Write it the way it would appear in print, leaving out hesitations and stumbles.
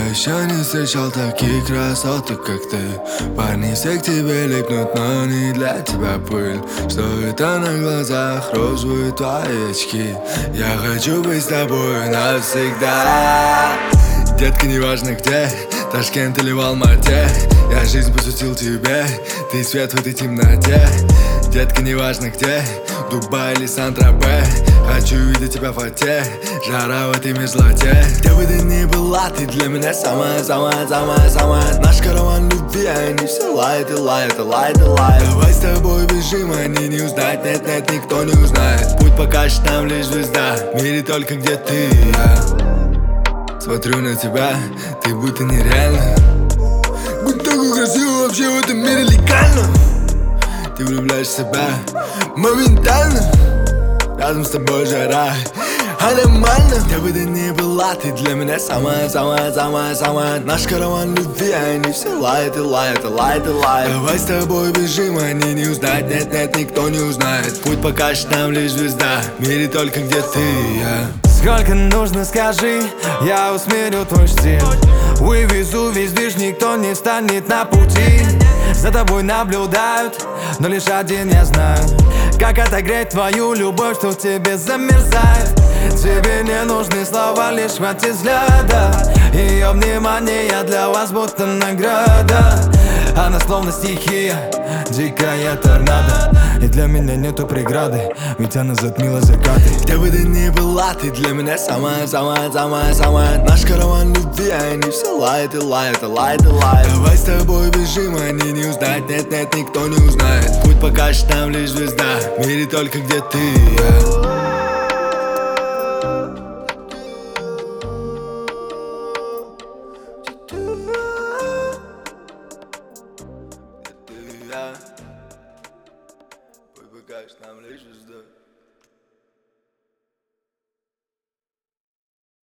еще не встречал таких красоток, как ты. Парни все к тебе липнут, но не для тебя пыль. Что это на глазах розовые твои очки? Я хочу быть с тобой навсегда. Детка, неважно где, Ташкент или в Алмате, я жизнь посвятил тебе, ты свет в этой темноте. Детка, неважно где, Дубай или Сан-Тропе, хочу видеть тебя в фате, жара в этой мерзлоте. Где бы ты ни была, ты для меня самая. Наш караван любви, они все лают и лают. Давай с тобой бежим, они не узнают, нет, никто не узнает. Путь покажет нам лишь звезда, в мире только где ты и я. Смотрю на тебя, ты будто нереально. Будь такой красивый, вообще в этом мире легально. Ты влюбляешь в себя моментально. Рядом с тобой жара, а нормально. Где бы ты ни была, ты для меня самая. Наш караван любви, они все лают и лают. Давай с тобой бежим, они не узнают, нет, никто не узнает. Путь покажет нам лишь звезда, в мире только где ты и я. Сколько нужно, скажи, я усмирю твой стиль. Вывезу весь движ, никто не станет на пути. За тобой наблюдают, но лишь один я знаю, как отогреть твою любовь, что в тебе замерзает. Тебе не нужны слова, лишь хватит взгляда. Ее внимание для вас будто награда. Она словно стихия, дикая торнадо. И для меня нету преграды, ведь она затмила закаты. Где бы ты ни была, ты для меня самая. Наш караван любви, они все лают и лают. Давай с тобой бежим, они не узнают, нет, никто не узнает. Путь покажет нам лишь звезда, в мире только где ты и я. Путь покажет нам лишь звезда.